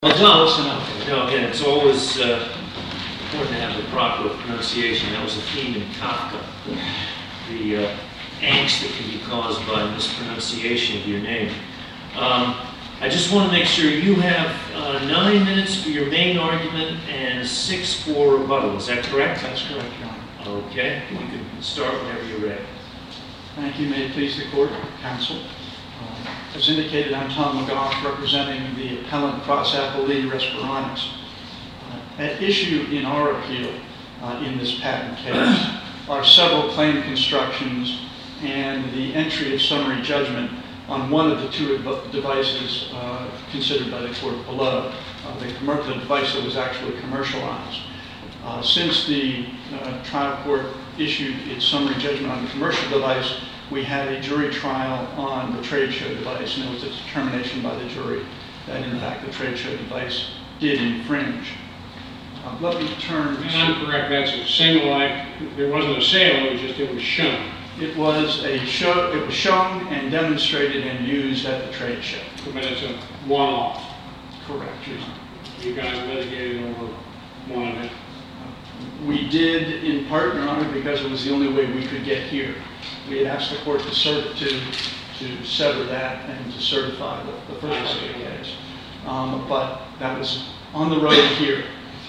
Well, no, again, it's always important to have the proper pronunciation. That was a theme in Kafka, the angst that can be caused by mispronunciation of your name. I just want to make sure you have 9 minutes for your main argument and 6 for rebuttal. Is that correct? That's correct, Your Honor. Okay, you can start whenever you're ready. Thank you. May it please the Court, Counsel. As indicated, I'm Tom McGough, representing the appellant cross-appellee Respironics. At issue in our appeal in this patent case are several claim constructions and the entry of summary judgment on one of the two devices considered by the court below, the device that was actually commercialized. Since the trial court issued its summary judgment on the commercial device, we had a jury trial on the trade show device, and it was a determination by the jury that, in fact, the trade show device did infringe. Let me turn to... And I'm correct, that's a single act. There wasn't a sale, it was shown. It was a show. It was shown and demonstrated and used at the trade show. But it's a one-off. Correct. You guys litigated over one of it. We did, in part, Your Honor, because it was the only way we could get here. We had asked the court to sever that and to certify the first part of the case. But that was on the road here.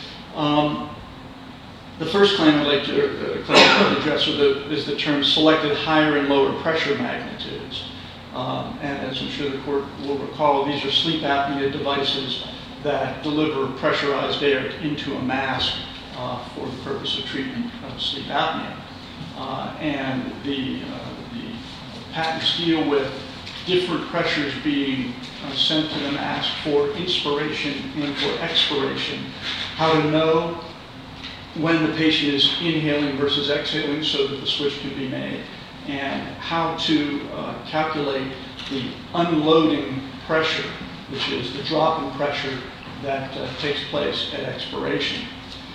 The first claim I'd like to address is the term selected higher and lower pressure magnitudes. And as I'm sure the court will recall, these are sleep apnea devices that deliver pressurized air into a mask for the purpose of treatment of sleep apnea. And the patents deal with different pressures being sent to the mask for inspiration and for expiration. How to know when the patient is inhaling versus exhaling so that the switch can be made, and how to calculate the unloading pressure, which is the drop in pressure that takes place at expiration.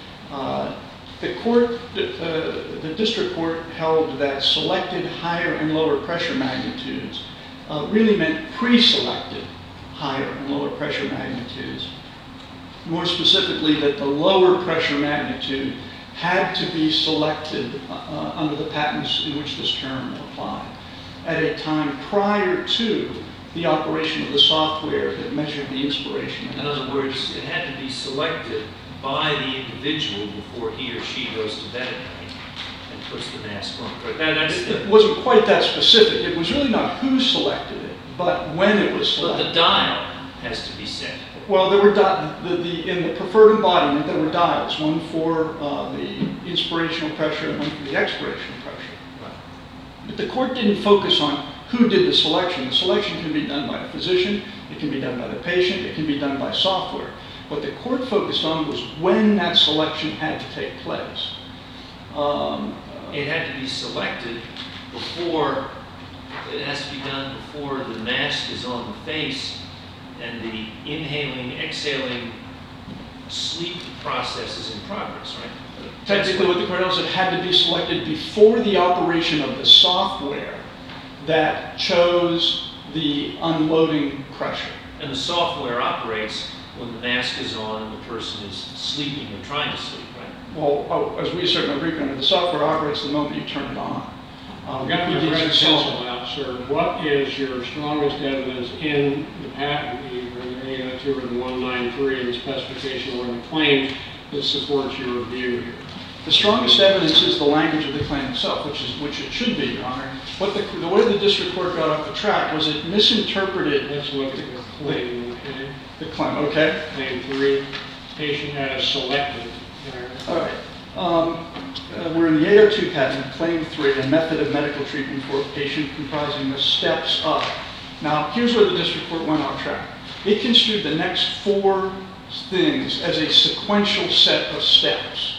The district court held that selected higher and lower pressure magnitudes really meant pre-selected higher and lower pressure magnitudes. More specifically, that the lower pressure magnitude had to be selected under the patents in which this term applied at a time prior to the operation of the software that measured the inspiration. In other words, it had to be selected by the individual before he or she goes to bed at night and puts the mask on. It wasn't quite that specific. It was really not who selected it, but when it was selected. But the dial has to be set. Well, there were in the preferred embodiment, there were dials, one for the inspirational pressure and one for the expirational pressure. Right. But the court didn't focus on who did the selection. The selection can be done by a physician, it can be done by the patient, it can be done by software. What the court focused on was when that selection had to take place. It had to be selected before, it has to be done before the mask is on the face and the inhaling, exhaling, sleep process is in progress, right? Technically, what the court held is it had to be selected before the operation of the software that chose the unloading pressure. And the software operates when the mask is on and the person is sleeping or trying to sleep, right? Well, as we assert in our brief, the software operates the moment you turn it on. We've got to read pencil out, sir. What is your strongest evidence in the patent, either the 802 or the 193 in the specification or in the claim that supports your view here? The strongest evidence is the language of the claim itself, which it should be, Your Honor. The way the district court got off the track was it misinterpreted. Let's look at the claim, okay? The claim, okay. Claim 3, patient as selected. All right. We're in the 802 patent, claim 3, a method of medical treatment for a patient comprising the steps up. Now, here's where the district court went off track. It construed the next 4 things as a sequential set of steps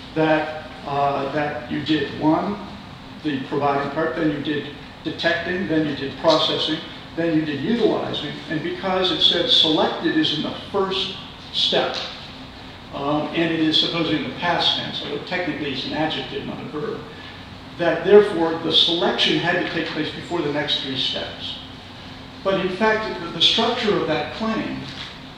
that you did. 1, the providing part, then you did detecting, then you did processing, then you did utilizing, and because it said selected is in the first step, and it is supposedly in the past tense, although technically it's an adjective, not a verb, that therefore the selection had to take place before the next 3 steps. But in fact, the structure of that claim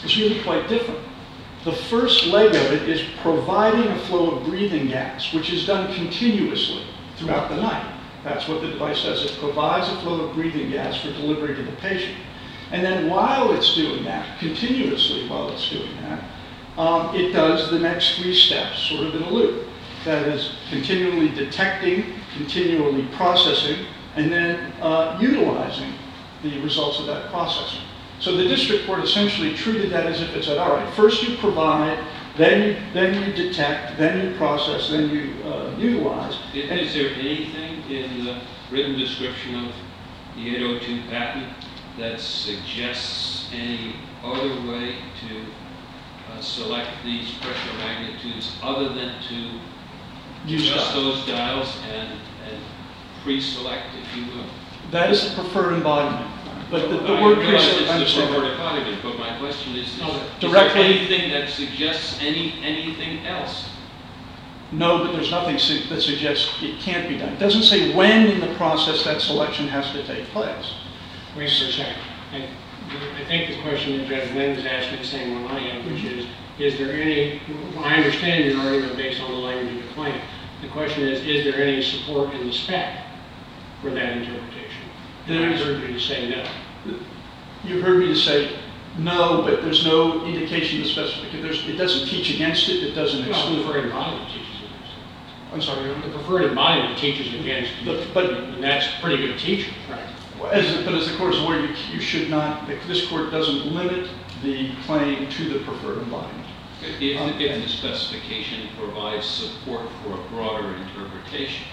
is really quite different. The first leg of it is providing a flow of breathing gas, which is done continuously throughout the night. That's what the device does. It provides a flow of breathing gas for delivery to the patient. And then while it's doing that, continuously while it's doing that, it does the next 3 steps, sort of in a loop. That is continually detecting, continually processing, and then utilizing the results of that processing. So the district court essentially treated that as if it said, all right, first you provide, then you detect, then you process, then you utilize. Is there anything in the written description of the 802 patent that suggests any other way to select these pressure magnitudes other than to adjust those dials and pre-select, if you will? That is the preferred embodiment. But the I word realize pre-select, it's the preferred embodiment, but my question is directly, there anything that suggests anything else? No, but there's nothing that suggests it can't be done. It doesn't say when in the process that selection has to take place. Wait for a second. I think the question that Judge Lynn is asking the same one I am, which is there any, I understand your argument based on the language of the claim. The question is there any support in the spec for that interpretation? I heard you say no. You heard me to say no, but there's no indication in the specification. It doesn't teach against it. It doesn't exclude. The preferred embodiment teaches against it. I'm sorry. The preferred embodiment teaches against it. And that's a pretty good teaching, right? But as the court is aware, you should not. This court doesn't limit the claim to the preferred embodiment. If the specification provides support for a broader interpretation.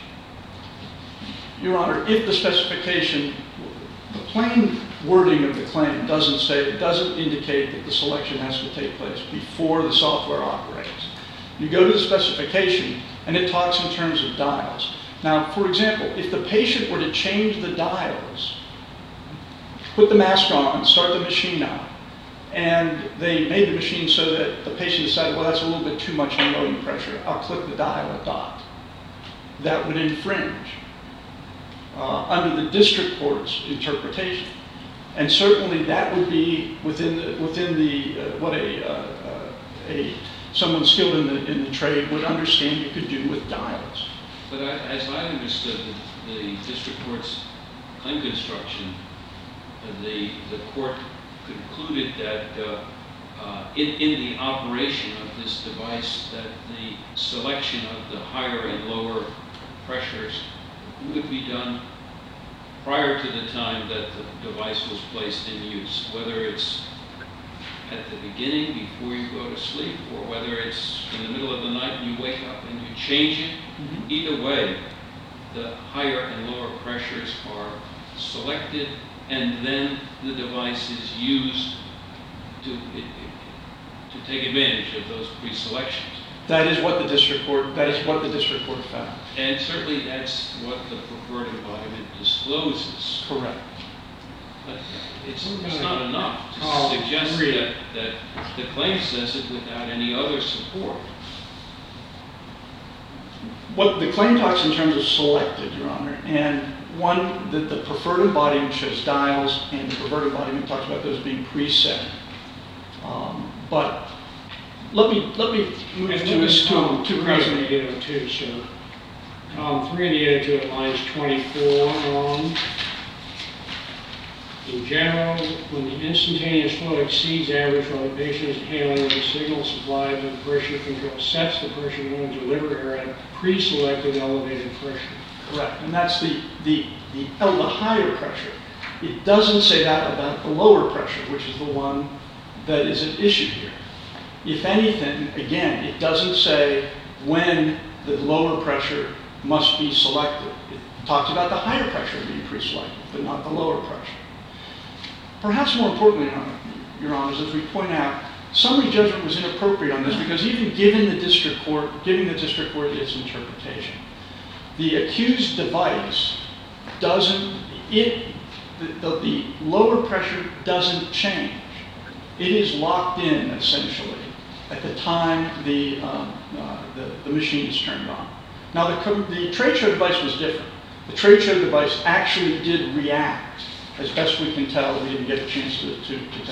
Your Honor, if the specification, the plain wording of the claim doesn't indicate that the selection has to take place before the software operates. You go to the specification, and it talks in terms of dials. Now, for example, if the patient were to change the dials, put the mask on, start the machine up, and they made the machine so that the patient decided, well, that's a little bit too much unloading pressure, I'll click the dial at dot. That would infringe under the district court's interpretation. And certainly that would be within what someone skilled in the trade would understand you could do with dials. But as I understood the district court's claim construction, the court concluded that in the operation of this device, that the selection of the higher and lower pressures would be done prior to the time that the device was placed in use, whether it's at the beginning before you go to sleep, or whether it's in the middle of the night and you wake up and you change it. Mm-hmm. Either way, the higher and lower pressures are selected, and then the device is used to take advantage of those pre-selections. That is what the district court found. And certainly that's what the preferred embodiment discloses. Correct. But it's not enough to suggest that the claim says it without any other support. What the claim talks in terms of selected, Your Honor, and one that the preferred embodiment shows dials, and the preferred embodiment talks about those being preset. But let me move to President 802, sir. Column 3 of the 802 at lines 24 on. In general, when the instantaneous flow exceeds average while the patient is inhaling, the signal supplied by the pressure control sets the pressure going to deliver air at a pre-selected elevated pressure. Correct, and that's the higher pressure. It doesn't say that about the lower pressure, which is the one that is at issue here. If anything, again, it doesn't say when the lower pressure must be selected. It talks about the higher pressure being pre-selected, but not the lower pressure. Perhaps more importantly, Your Honors, as we point out, summary judgment was inappropriate on this because even giving the district court its interpretation, the accused device the lower pressure doesn't change. It is locked in, essentially, at the time the machine is turned on. Now, the trade show device was different. The trade show device actually did react. As best we can tell, we didn't get a chance to test it.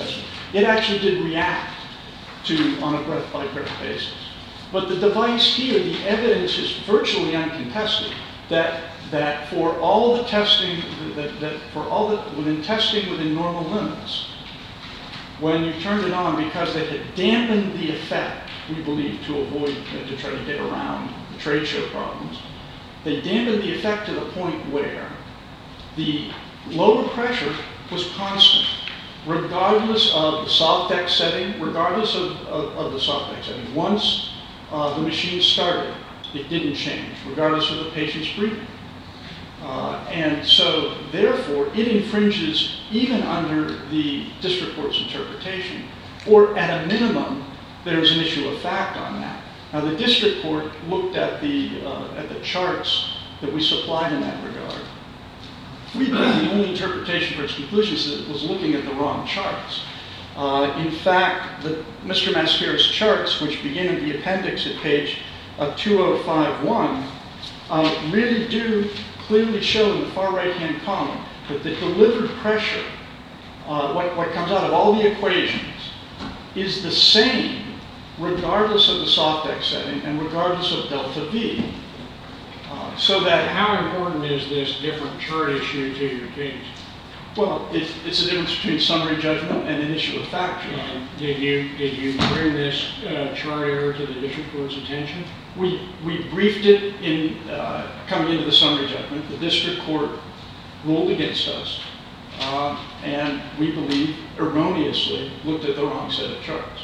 it actually did react on a breath-by-breath basis. But the device here, the evidence is virtually uncontested that for all the testing, within testing within normal limits, when you turned it on, because they had dampened the effect, we believe, to avoid, to try to get around the trade show problems, they dampened the effect to the point where the lower pressure was constant, regardless of the soft deck setting, regardless of the soft deck setting. Once the machine started, it didn't change, regardless of the patient's breathing. And so, therefore, it infringes even under the district court's interpretation, or at a minimum, there's an issue of fact on that. Now, the district court looked at the charts that we supplied in that regard. We believe the only interpretation for its conclusions was looking at the wrong charts. In fact, Mr. Mascara's charts, which begin in the appendix at page 2051, really do clearly show in the far right-hand column that the delivered pressure, what comes out of all the equations, is the same regardless of the soft deck setting and regardless of delta V. So that how important is this different chart issue to your case? Well, it's a difference between summary judgment and an issue of fact. Did you bring this chart error to the district court's attention? We briefed it in coming into the summary judgment. The district court ruled against us, and we believe erroneously looked at the wrong set of charts.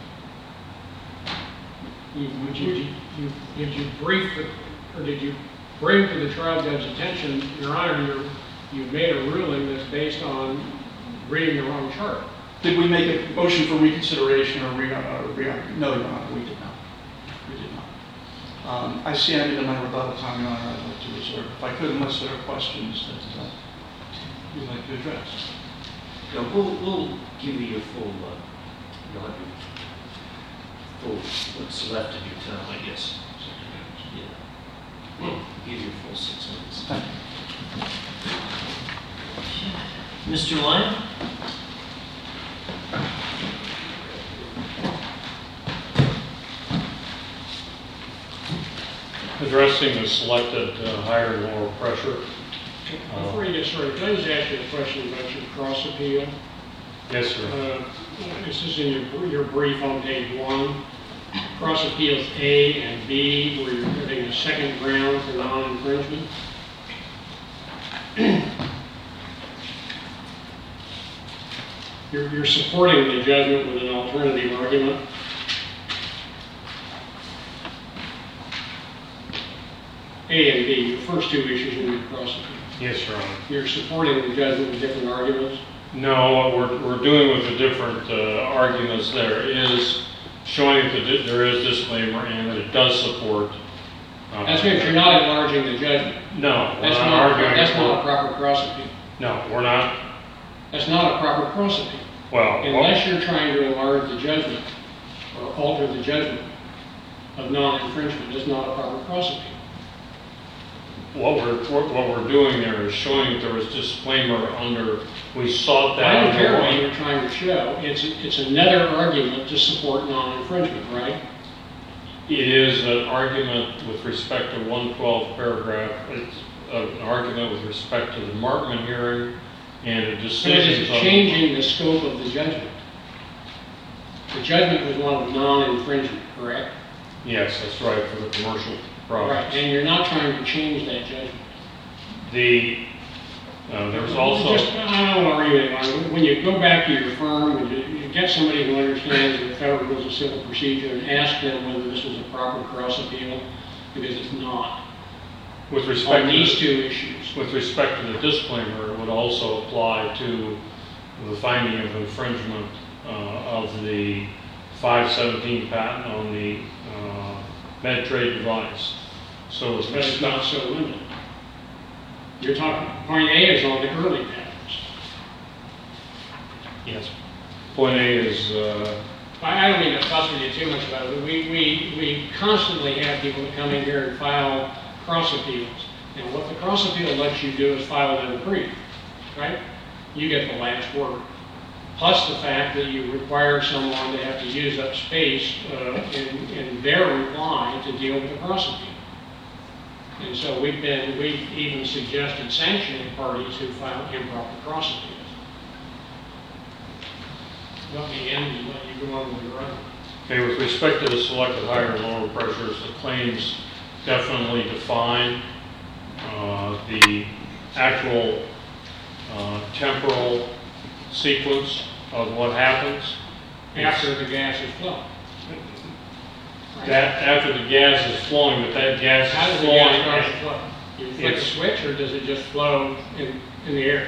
Did you brief or did you bring to the trial judge's attention, Your Honor, you made a ruling that's based on reading the wrong chart? Did we make a motion for reconsideration or no, Your Honor, we did not. We did not. I see I'm into my rebuttal time, Your Honor. I'd like to reserve. If I could, unless there are questions that you'd like to address. No, we'll give you your full, you'll have your full, what's left of your time, I guess. Yeah. We'll give you your full 6 minutes. Thank you. Mr. Lyon? Addressing the selected higher and lower pressure. Before you get started, can I just ask you a question about your cross appeal? Yes, sir. This is in your brief on page 1. Cross appeals A and B, where you're putting a second ground for non-infringement. You're supporting the judgment with an alternative argument. A and B, the first two issues in your cross appeal. Yes, Your Honor. You're supporting the judgment with different arguments? No, what we're doing with the different arguments there is showing that there is disclaimer and that it does support. That's because you're not enlarging the judgment. No, That's not a proper cross appeal. No, we're not. That's not a proper cross appeal. Well, unless you're trying to enlarge the judgment or alter the judgment of non-infringement, it's not a proper cross appeal. What we're doing there is showing that there was disclaimer under. We sought that. I don't care what you're trying to show. It's another argument to support non-infringement, right? It is an argument with respect to 112 paragraph. It's an argument with respect to the Markman hearing and a decision. It's changing the scope of the judgment. The judgment was one of non-infringement, correct? Yes, that's right, for the commercial products. Right, and you're not trying to change that judgment. There's also. I don't argue anymore. When you go back to your firm, when you get somebody who understands the Federal Rules of Civil Procedure and ask them whether this was a proper cross appeal, because it's not. With respect on these two issues. With respect to the disclaimer, it would also apply to the finding of infringement of the 517 patent on the MedTrade device. So it's not so limited. You're talking, point A is on the early patents. Yes. Point A is... I don't mean to fuss with you too much about it, but we constantly have people that come in here and file cross appeals. And what the cross appeal lets you do is file it in a brief, right? You get the last word. plus the fact that you require someone to have to use up space in their reply to deal with the prosecutor. And so we've even suggested sanctioning parties who file improper cross-appeals. Let me end and let you go on with your argument. Okay, with respect to the selected higher and lower pressures, the claims definitely define the actual temporal sequence of what happens. After the gas is flowing. That after the gas is flowing, but that gas How is does the flowing. gas start to flow? You flick a switch, or does it just flow in the air?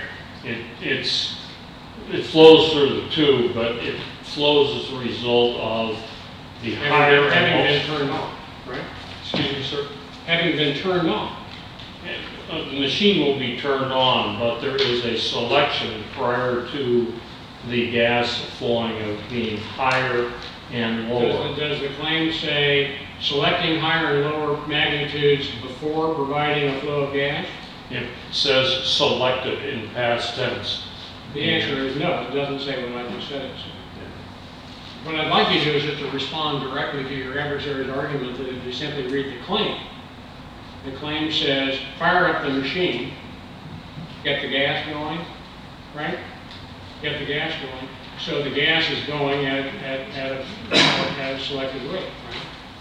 It flows through the tube, but it flows as a result of the higher Having been and turned on, right? Excuse me, sir. Having been turned on. The machine will be turned on, but there is a selection prior to the gas flowing of being higher and lower. Does the claim say selecting higher and lower magnitudes before providing a flow of gas? It says selected in past tense. The answer is no. It doesn't say what I just said it said. What I'd like you to do is just to respond directly to your adversary's argument that if you simply read the claim says fire up the machine, get the gas going, right? Get the gas going. So the gas is going at a selected rate, right?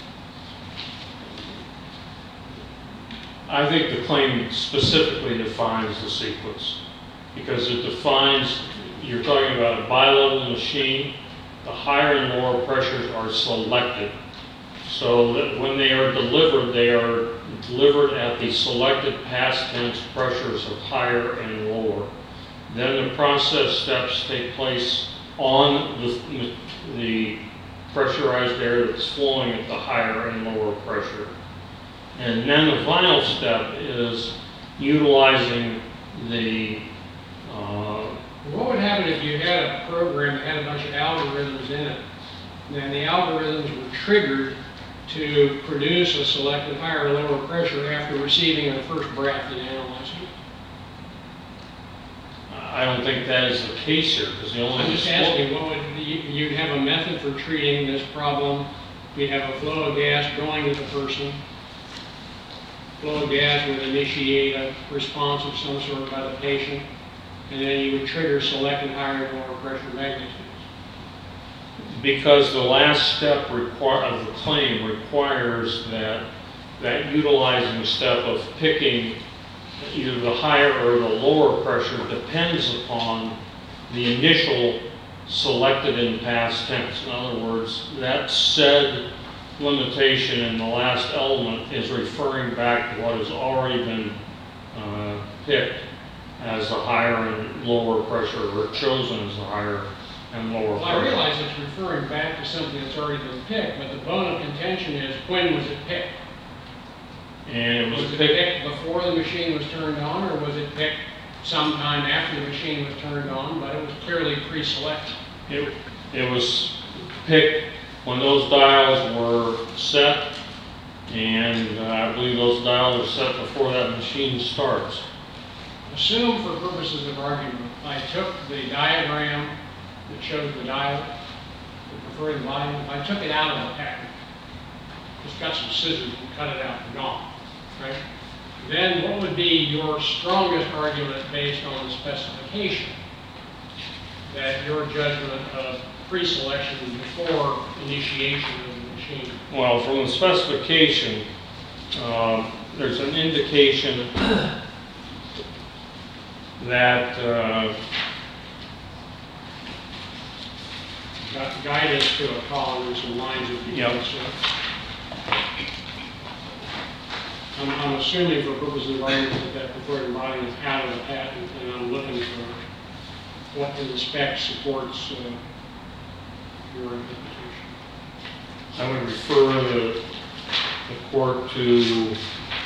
I think the claim specifically defines the sequence because it defines, you're talking about a bi-level machine, the higher and lower pressures are selected so that when they are delivered at the selected past tense pressures of higher and lower. Then the process steps take place on the pressurized air that's flowing at the higher and lower pressure. And then the final step is utilizing the what would happen if you had a program that had a bunch of algorithms in it, and the algorithms were triggered to produce a selected higher or lower pressure after receiving a first breath in analyzing? I don't think that is the case here because the only. I'm just asking, what would you'd have a method for treating this problem? You'd have a flow of gas going to the person. Flow of gas would initiate a response of some sort by the patient, and then you would trigger selected higher and lower pressure magnitudes. Because the last step of the claim requires that utilizing step of picking either the higher or the lower pressure depends upon the initial selected in past tense. In other words, that said limitation in the last element is referring back to what has already been picked as the higher and lower pressure, or chosen as the higher and lower pressure. Well, I realize it's referring back to something that's already been picked, but the bone of contention is, when was it picked? And it was it picked picked before the machine was turned on, or was it picked sometime after the machine was turned on, but it was clearly pre-selected? It was picked when those dials were set, and I believe those dials are set before that machine starts. Assume, for purposes of argument, I took the diagram that shows the dial, the preferred volume, if I took it out of the patent, just got some scissors and cut it out and gone, right? Then what would be your strongest argument based on the specification that your judgment of pre-selection before initiation of the machine? Well, from the specification, there's an indication that Guide us to a column and some lines of defense. I'm assuming for purposes of argument that preferred embodiment is out of the patent, and I'm looking for what in the spec supports your interpretation. I would refer the court to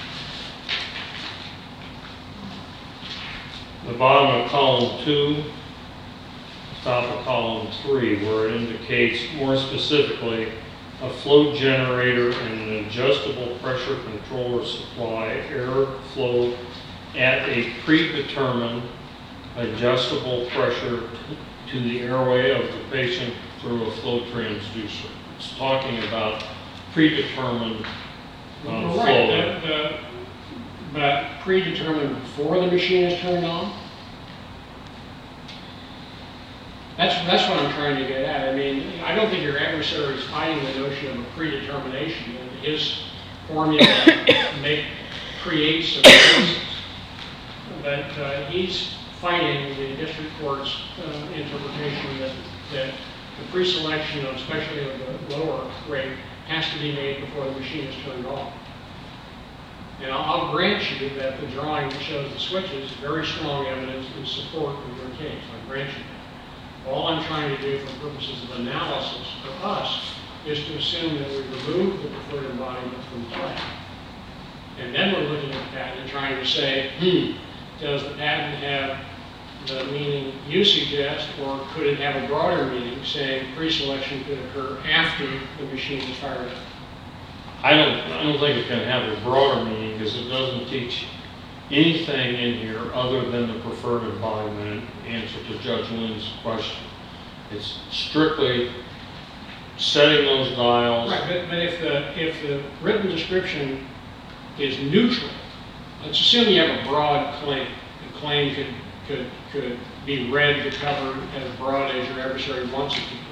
the bottom of column 2, top of column 3, where it indicates more specifically a flow generator and an adjustable pressure controller supply air flow at a predetermined adjustable pressure to the airway of the patient through a flow transducer. It's talking about predetermined flow. Right, but predetermined before the machine is turned on? That's what I'm trying to get at. I mean, I don't think your adversary is fighting the notion of a predetermination. And his formula creates a basis. But he's fighting the district court's interpretation that the pre-selection, especially of the lower rate, has to be made before the machine is turned on. And I'll grant you that the drawing that shows the switches is very strong evidence in support of your case. I grant you that. All I'm trying to do for purposes of analysis for us is to assume that we remove the preferred embodiment from play. And then we're looking at the patent and trying to say, does the patent have the meaning you suggest, or could it have a broader meaning, saying pre-selection could occur after the machine is fired up? I don't think it can have a broader meaning because it doesn't teach anything in here other than the preferred embodiment in answer to Judge Lynn's question. It's strictly setting those dials. Right, but if the written description is neutral, let's assume you have a broad claim. The claim could be read to cover as broad as your adversary wants it to be.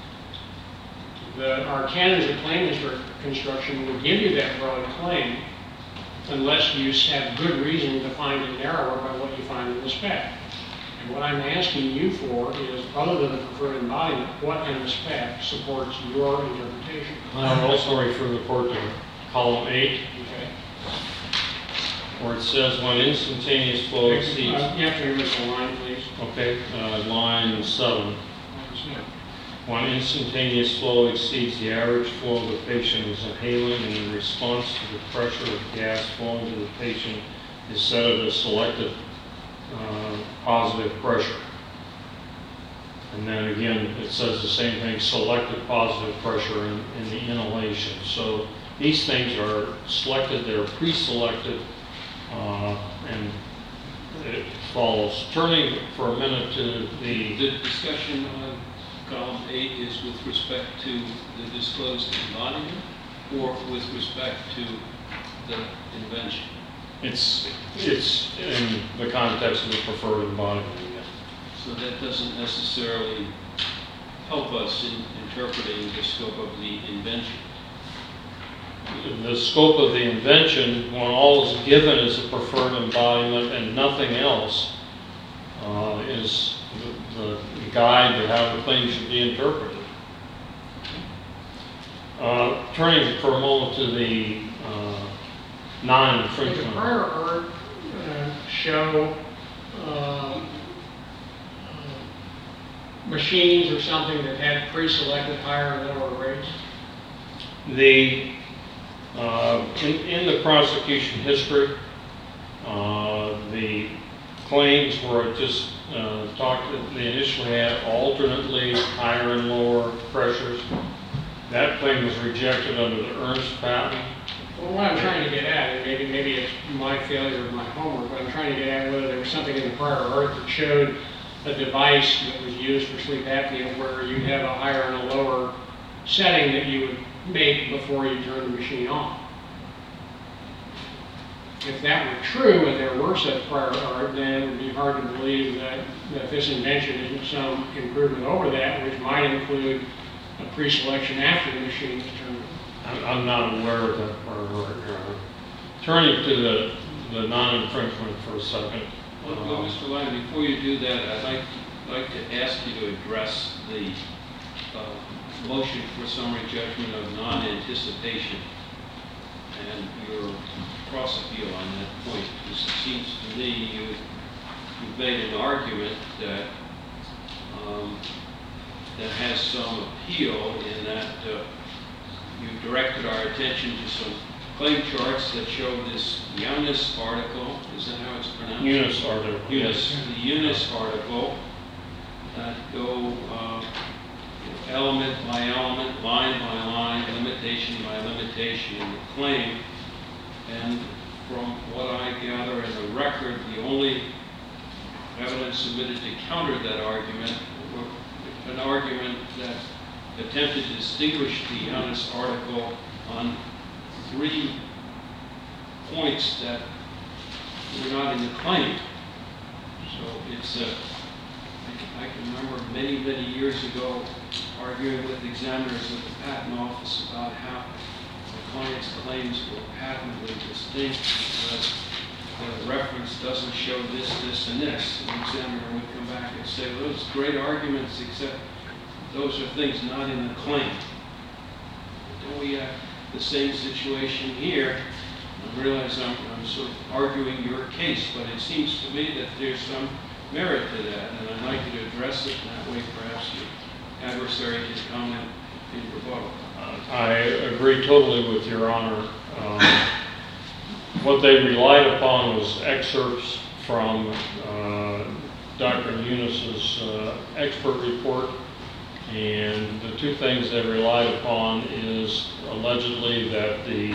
Our canons of claim construction will give you that broad claim unless you have good reason to find it narrower by what you find in the spec. And what I'm asking you for is, other than the preferred embodiment, what in the spec supports your interpretation? I would also refer the court to column 8, Okay. where it says when instantaneous flow exceeds. You have to read the line, please. Okay, line 7. Line 7. When instantaneous flow exceeds the average flow the patient is inhaling, and in response to the pressure of gas flowing to the patient is set at a selected positive pressure. And then again, it says the same thing, selected positive pressure in the inhalation. So these things are selected, they're pre-selected, and it follows. Turning for a minute to The discussion on column 8 is with respect to the disclosed embodiment or with respect to the invention? It's in the context of the preferred embodiment. So that doesn't necessarily help us in interpreting the scope of the invention. The scope of the invention, when all is given is a preferred embodiment and nothing else, is the guide to how the claim should be interpreted. Turning for a moment to the non-infringement. Does the prior art show machines or something that had pre-selected higher and lower rates? In the prosecution history, the claims were just they initially had alternately higher and lower pressures. That claim was rejected under the Ernst patent. Well, what I'm trying to get at, and maybe it's my failure of my homework, but I'm trying to get at whether there was something in the prior art that showed a device that was used for sleep apnea where you have a higher and a lower setting that you would make before you turn the machine on. If that were true and there were such prior art, then it would be hard to believe that this invention isn't some improvement over that, which might include a pre-selection after the machine is turned on. I'm not aware of that prior art. Turning to the non-infringement for a second. Well, Mr. Lyon, before you do that, I'd like to ask you to address the motion for summary judgment of non-anticipation and your cross-appeal on that point. Because it seems to me you've made an argument that that has some appeal in that you've directed our attention to some claim charts that show this Unis article. Is that how it's pronounced? Unis article. Unis. The Unis article that go element by element, line by line, limitation by limitation in the claim. And from what I gather in the record, the only evidence submitted to counter that argument were an argument that attempted to distinguish the Janus article on 3 points that were not in the claim. So it's I can remember many, many years ago arguing with examiners at the Patent Office about how the client's claims were patently distinct because the reference doesn't show this, this, and this. And the examiner would come back and say, well, those great arguments, except those are things not in the claim. Don't we have the same situation here? I realize I'm sort of arguing your case, but it seems to me that there's some merit to that, and I'd like you to address it that way. Perhaps your adversary can comment in rebuttal. I agree totally with Your Honor. What they relied upon was excerpts from Dr. Yunus's expert report, and the 2 things they relied upon is allegedly that the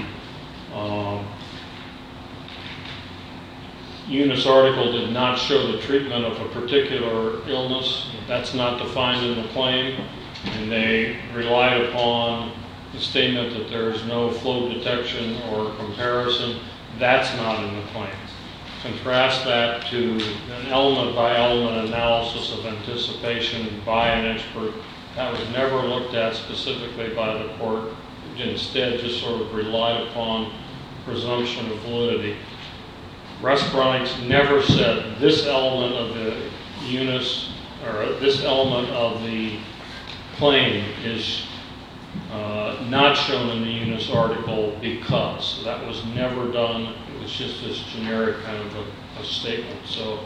Yunus article did not show the treatment of a particular illness. That's not defined in the claim. And they relied upon the statement that there is no flow detection or comparison. That's not in the claim. Contrast that to an element-by-element analysis of anticipation by an expert. That was never looked at specifically by the court. It instead just sort of relied upon presumption of validity. Respironics never said this element of the Yunus, or this element of the claim is not shown in the Yunus article because. That was never done. It was just this generic kind of a statement. So,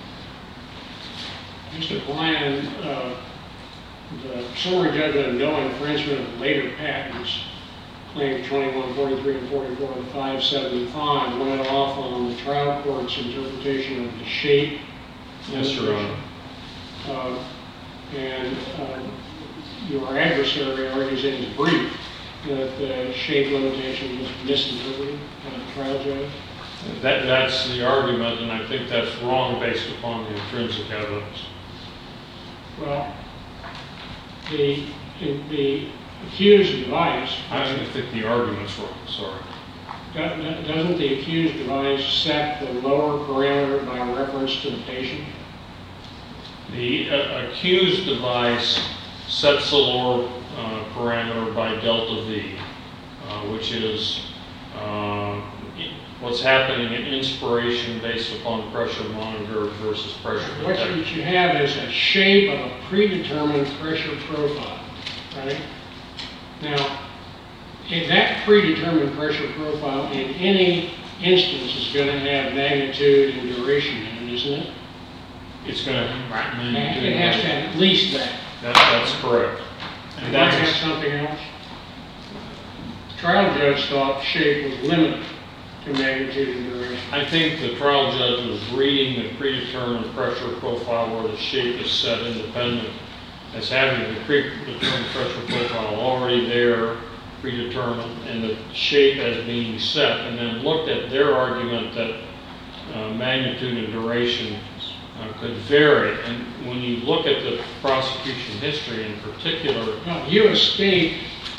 Mr. Bland, the summary judgment of no infringement of later patents, claims 21, 43, and 44 and 575 went off on the trial court's interpretation of the shape. yes, Your Honor. And your adversary argues in his brief that the shape limitation was misinterpreted by the trial judge. That's the argument, and I think that's wrong based upon the intrinsic evidence. Well, the accused device... I don't think the argument's wrong, sorry. Doesn't the accused device set the lower parameter by reference to the patient? The accused device sets the lower parameter by delta V, which is what's happening in inspiration based upon pressure monitor versus pressure detector. What you have is a shape of a predetermined pressure profile, right? Now, that predetermined pressure profile in any instance is going to have magnitude and duration in it, isn't it? It's going to have magnitude. It has to have at least that. That's correct. And it might have something else. The trial judge thought shape was limited to magnitude and duration. I think the trial judge was reading the predetermined pressure profile where the shape is set independent as having the predetermined pressure profile already there, predetermined, and the shape as being set, and then looked at their argument that magnitude and duration could vary. And when you look at the prosecution history in particular... Well, you escape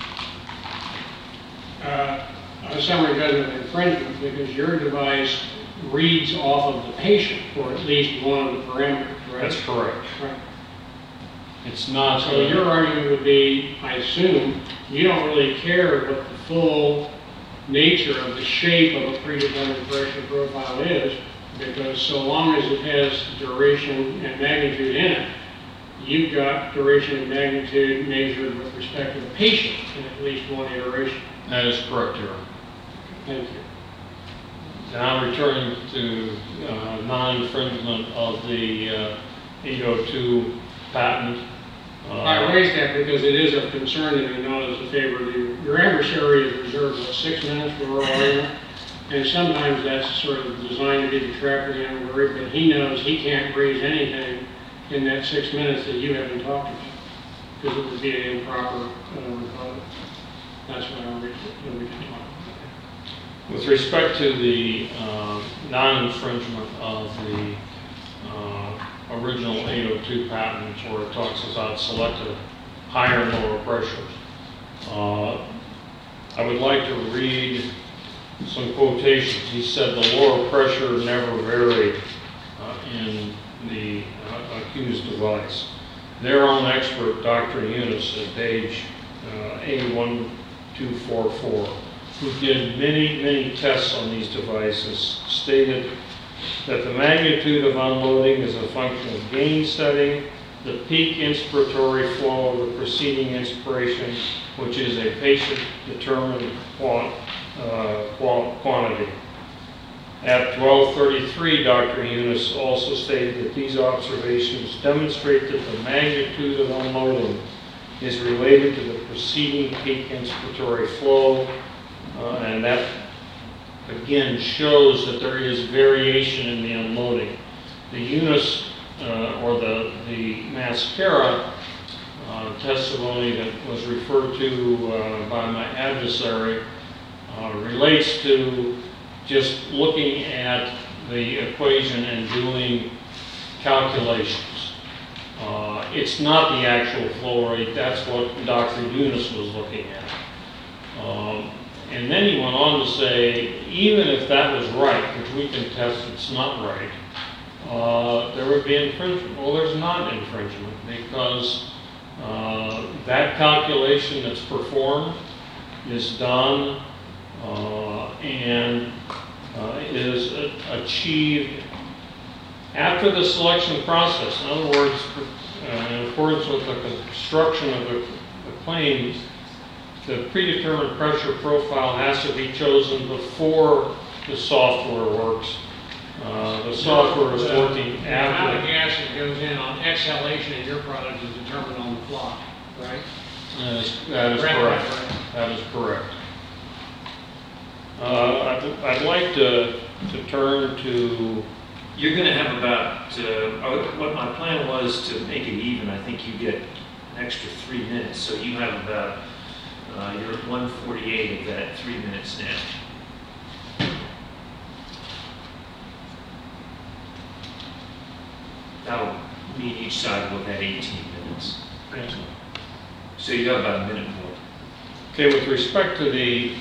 a summary judgment infringement because your device reads off of the patient for at least one of the parameters, right? That's correct. Right. It's not... So your argument would be, I assume, you don't really care what the full nature of the shape of a predetermined pressure profile is, because so long as it has duration and magnitude in it, you've got duration and magnitude measured with respect to the patient in at least one iteration. That is correct, Your Honor. Thank you. Now returning to non-infringement of the 802 patent. I raised that because it is of concern to me, not as a favor to you. Your adversary is reserved, 6 minutes for oral argument? And sometimes that's sort of designed to be the trap for the unworried, but he knows he can't raise anything in that 6 minutes that you haven't talked about, because it would be an improper rebuttal. That's what I'm reading, that we can talk about. With respect to the non-infringement of the original 802 patent where it talks about selective higher and lower pressures. I would like to read some quotations. He said the lower pressure never varied in the accused device. Their own expert, Dr. Eunice, at page A1244, who did many tests on these devices, stated that the magnitude of unloading is a function of gain setting, the peak inspiratory flow of the preceding inspiration, which is a patient-determined quantity. At 1233, Dr. Eunice also stated that these observations demonstrate that the magnitude of unloading is related to the preceding peak inspiratory flow, and that again shows that there is variation in the unloading. The Eunice or the mascara testimony that was referred to by my adversary relates to just looking at the equation and doing calculations. It's not the actual flow rate. That's what Dr. Eunice was looking at. And then he went on to say, even if that was right, which we can test it's not right, there would be infringement. Well, there's not infringement because that calculation that's performed is done and is achieved after the selection process. In other words, in accordance with the construction of the claims, the predetermined pressure profile has to be chosen before the software works. The software is working The amount of after. gas that goes in on exhalation in your product is determined on the fly, right? That is correct. That is correct. I'd like to turn to. You're going to have about, what my plan was to make it even, I think you get an extra 3 minutes. So you have about, you're at 1:48 of that 3 minutes now. That'll mean each side will have 18 minutes. So you have about a minute more. Okay, with respect to the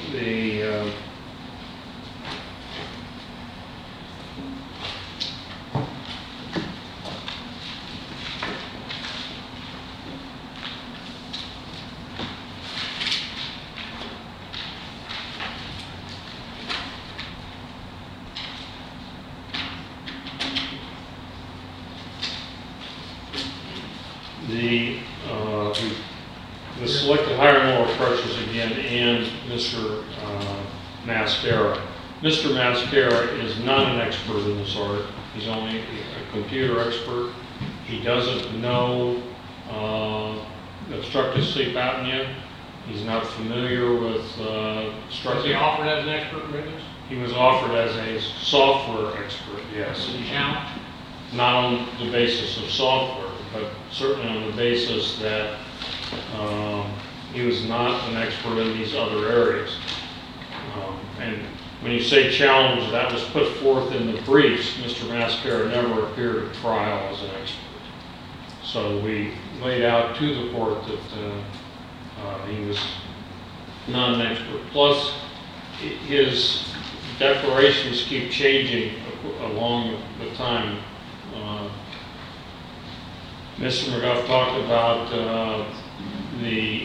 selected higher and lower pressures again, and Mr. Mascara. Mr. Mascara is not an expert in this art. He's only a computer expert. He doesn't know obstructive sleep apnea. He's not familiar with Was he offered as an expert witness? He was offered as a software expert, yes. Was he challenged? Not on the basis of software, but certainly on the basis that he was not an expert in these other areas. And when you say challenge, that was put forth in the briefs. Mr. Mascara never appeared at trial as an expert. So we laid out to the court that he was not an expert. Plus, his declarations keep changing along the time. Mr. McGuff talked about the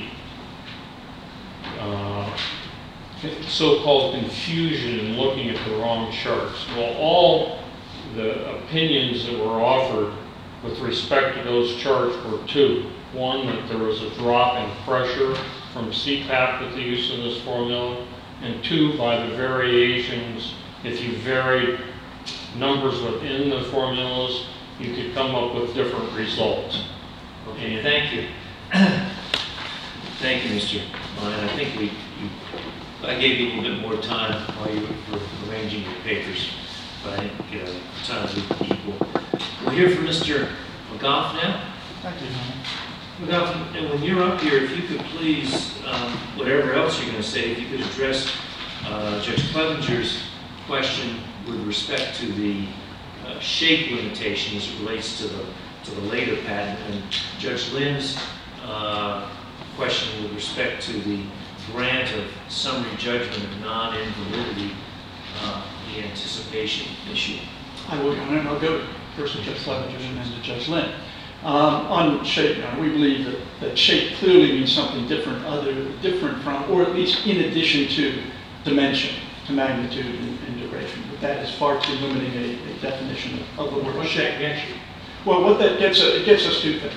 so-called confusion in looking at the wrong charts. Well, all the opinions that were offered with respect to those charts were two. One, that there was a drop in pressure from CPAP with the use of this formula, and two, by the variations. If you varied numbers within the formulas, you could come up with different results. Okay, thank you. Thank you, Mr. Ryan. I think I gave you a little bit more time while you were arranging your papers, but I think time is equal. We'll hear from Mr. McGough now. Thank you, Norman. McGough, and when you're up here, if you could please, whatever else you're going to say, if you could address Judge Clevenger's question with respect to the shape limitation as it relates to the later patent. And Judge Lynn's question with respect to the grant of summary judgment of non-invalidity, the anticipation issue. I will, and I'll go first to Judge Clevenger and then to Judge Lynn. On shape, we believe that shape clearly means something different from, or at least in addition to, dimension, to magnitude and duration. But that is far too limiting a definition of the word shape. Well, what that gets us, it gets us two things.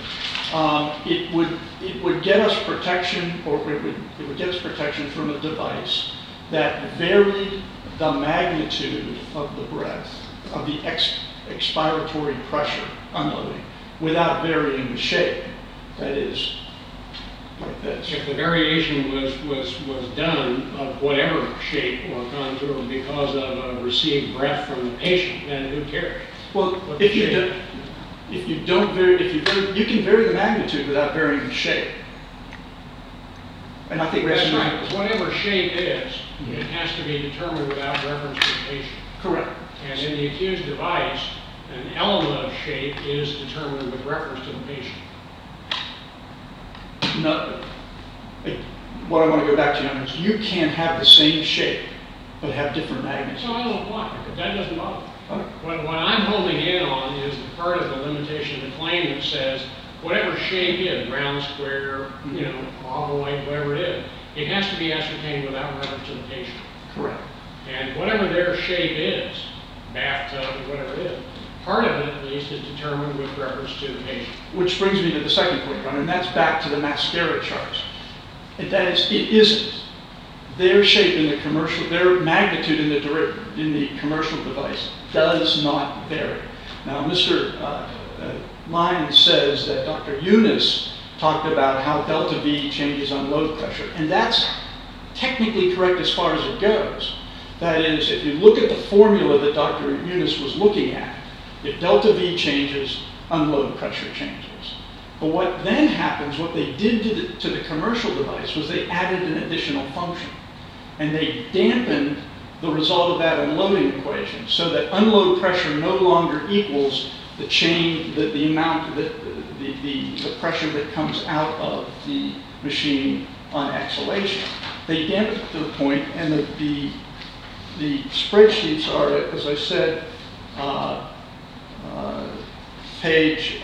It would get us protection, or it would get us protection from a device that varied the magnitude of the breath of the expiratory pressure unloading without varying the shape. That is, like this. If the variation was done of whatever shape or contour because of received breath from the patient, then who cares? Well, you can vary the magnitude without varying the shape. And I think that's right. Because whatever shape is, it has to be determined without reference to the patient. Correct. And in the accused device, an element of shape is determined with reference to the patient. No. What I want to go back to, Your Honor, is you can have the same shape, but have different magnitudes. No, I don't apply, because that doesn't bother. Okay. What I'm holding in on is the part of the limitation of the claim that says whatever shape is, round, square, oval, whatever it is, it has to be ascertained without reference to the patient. Correct. And whatever their shape is, bathtub or whatever it is, part of it at least is determined with reference to the patient. Which brings me to the second point, Your Honor, and that's back to the mascara charts. And that is, it isn't. Their shape in the commercial, their magnitude in the commercial device does not vary. Now, Mr. Lyons says that Dr. Eunice talked about how delta V changes on load pressure, and that's technically correct as far as it goes. That is, if you look at the formula that Dr. Eunice was looking at, if delta V changes, unload pressure changes. But what then happens, what they did to the commercial device was they added an additional function. And they dampened the result of that unloading equation so that unload pressure no longer equals the amount, the pressure that comes out of the machine on exhalation. They dampened it to the point, and the spreadsheets are, as I said, page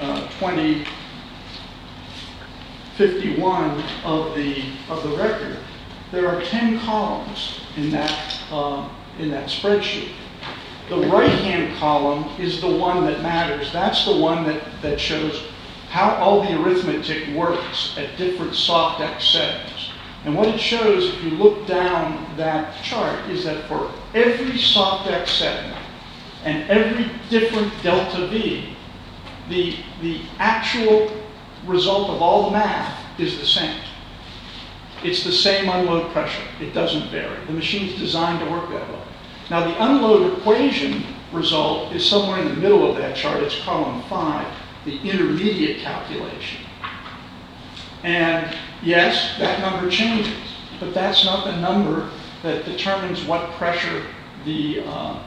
2051 of the record. There are 10 columns in that spreadsheet. The right-hand column is the one that matters. That's the one that shows how all the arithmetic works at different soft X settings. And what it shows, if you look down that chart, is that for every soft X setting and every different delta V, the actual result of all the math is the same. It's the same unload pressure. It doesn't vary. The machine's designed to work that way. Now, the unload equation result is somewhere in the middle of that chart. It's column 5, the intermediate calculation. And yes, that number changes, but that's not the number that determines what pressure the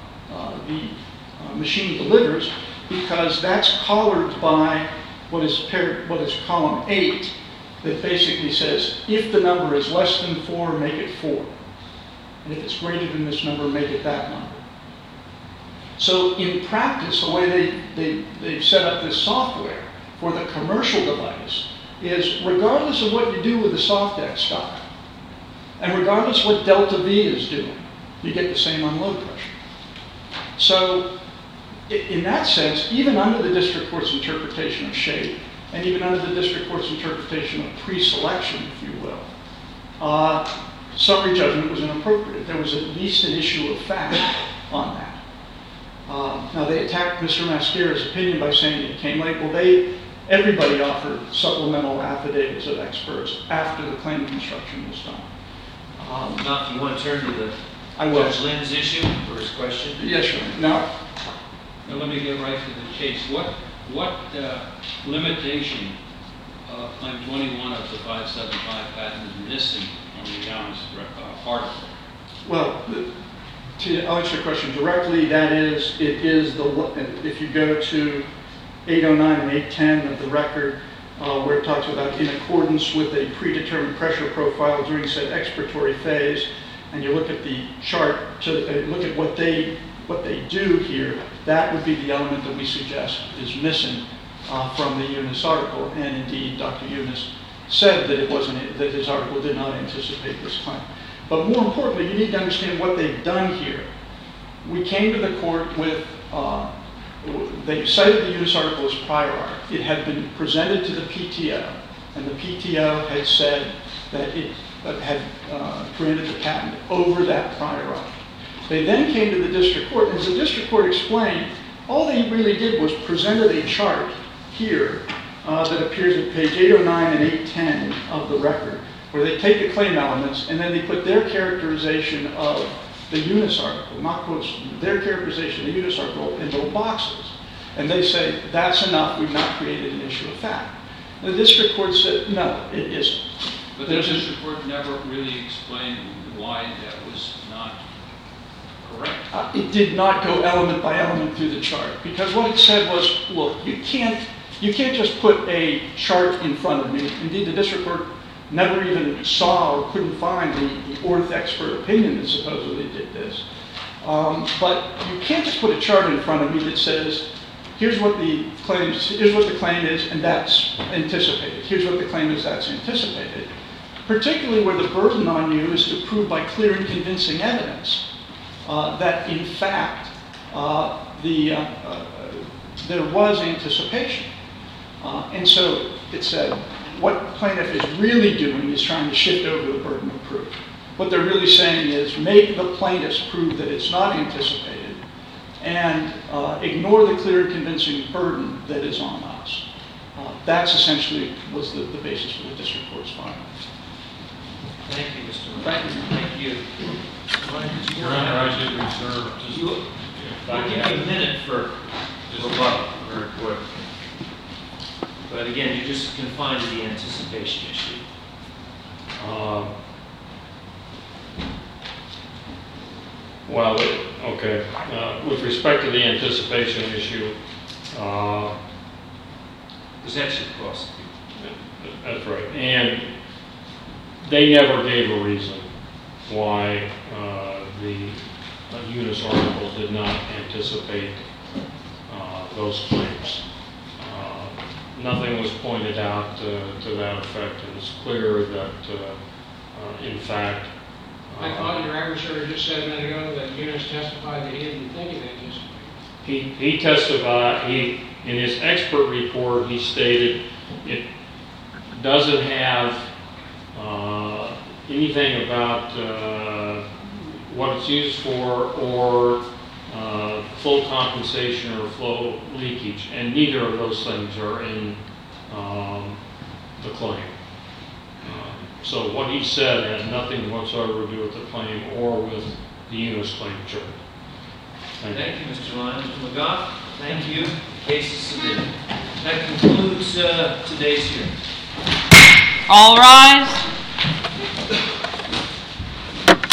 machine delivers, because that's colored by what is column 8, that basically says, if the number is less than 4, make it 4. And if it's greater than this number, make it that number. So in practice, the way they've set up this software for the commercial device is, regardless of what you do with the SoftX style, and regardless what delta V is doing, you get the same unload pressure. So in that sense, even under the district court's interpretation of shape, and even under the district court's interpretation of pre-selection, if you will, summary judgment was inappropriate. There was at least an issue of fact on that. Now, they attacked Mr. Mascara's opinion by saying it came late. Well, everybody offered supplemental affidavits of experts after the claim construction was done. Now, if you want to turn to the Judge Lynn's issue or his question. Yes, sir. Now, let me get right to the chase. What limitation of claim 21 of the 575 patent is missing on the Young's article? Well, I'll answer your question directly. That is, it is if you go to 809 and 810 of the record, where it talks about in accordance with a predetermined pressure profile during said expiratory phase, and you look at the chart to look at what they do here, that would be the element that we suggest is missing from the Eunice article. And indeed, Dr. Eunice said that that his article did not anticipate this claim. But more importantly, you need to understand what they've done here. We came to the court with, they cited the Eunice article as prior art. It had been presented to the PTO, and the PTO had said that it had granted the patent over that prior art. They then came to the district court, and as the district court explained, all they really did was presented a chart here that appears at page 809 and 810 of the record, where they take the claim elements and then they put their characterization of the Eunice article, not quotes, their characterization of the Eunice article in little boxes. And they say, that's enough, we've not created an issue of fact. The district court said, no, it isn't. But the district court never really explained why that was not correct. It did not go element by element through the chart, because what it said was, look, you can't just put a chart in front of me. Indeed, the district court never even saw or couldn't find the Orth expert opinion that supposedly did this. But you can't just put a chart in front of me that says, here's what the claim is, and that's anticipated. Here's what the claim is, that's anticipated. Particularly where the burden on you is to prove by clear and convincing evidence that, in fact, there was anticipation. And so it said, what plaintiff is really doing is trying to shift over the burden of proof. What they're really saying is make the plaintiffs prove that it's not anticipated and ignore the clear and convincing burden that is on us. That's essentially was the basis for the district court's finding. Thank you, Mr. Miller. Thank you. Thank you. Your Honor, I should reserve just... I'll give you a minute for rebuttal. Very quick. But again, you're just confined to the anticipation issue. Well, okay. With respect to the anticipation issue, Because that's your cross. that's right. And they never gave a reason why the Eunice article did not anticipate those claims. Nothing was pointed out to that effect, and it's clear that, in fact... I thought your adversary just said a minute ago that Eunice testified that he didn't think it anticipated. He testified, in his expert report, he stated it doesn't have anything about what it's used for or flow compensation or flow leakage, and neither of those things are in the claim. So what he said had nothing whatsoever to do with the claim or with the Eunice claim chart. Thank you, Mr. Lyon. Mr. McGough, thank you. Case is submitted. That concludes today's hearing. All rise.